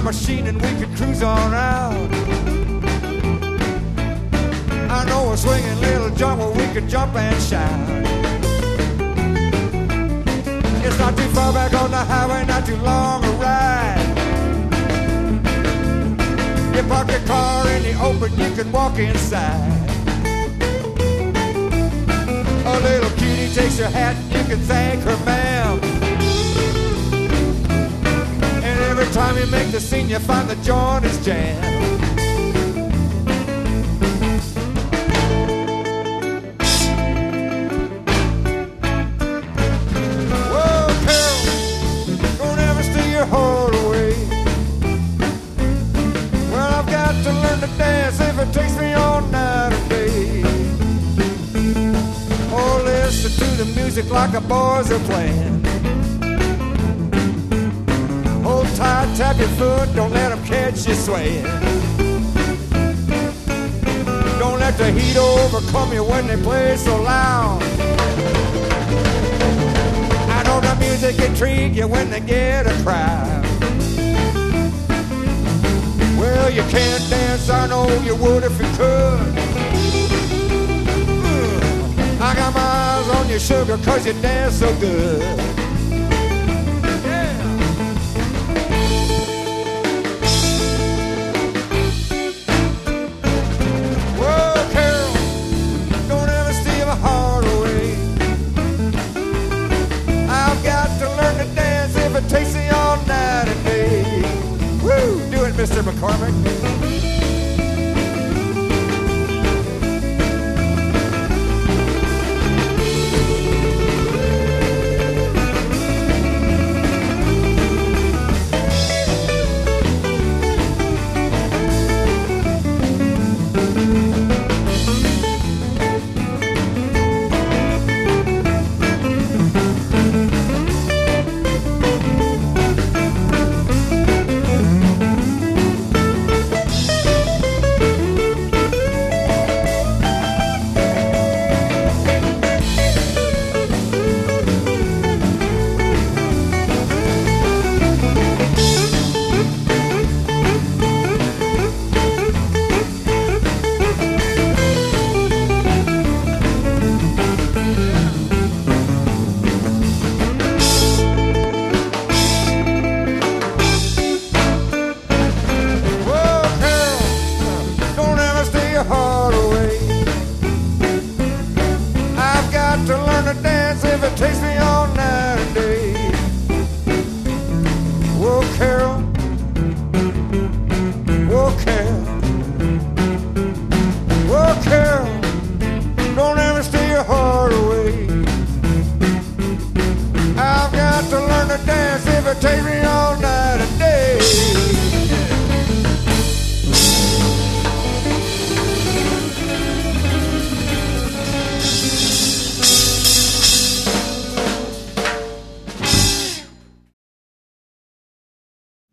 machine and we could cruise on out. I know a swinging little joint where we could jump and shout. It's not too far back on the highway, not too long a ride. You park your car in the open, you can walk inside. A little cutie takes your hat and you can thank her, ma'am. And every time you make the scene, you find the joint is jammed. Heart away. Well, I've got to learn to dance if it takes me all night and day. Oh, listen to the music like the boys are playing. Hold tight, tap your foot, don't let them catch you swaying. Don't let the heat overcome you when they play so loud. The music intrigue you when they get a crowd. Well, you can't dance, I know you would if you could. I got my eyes on you, sugar, 'cause you dance so good. Yeah. Whoa, Carol, don't ever steal my heart away. I've got to learn to dance if it takes me all night and day. Woo! Do it, Mr. McCormick. Takes me all night and day. Whoa, Carol. Whoa, Carol. Whoa, Carol. Don't ever steal your heart away. I've got to learn to dance if it takes me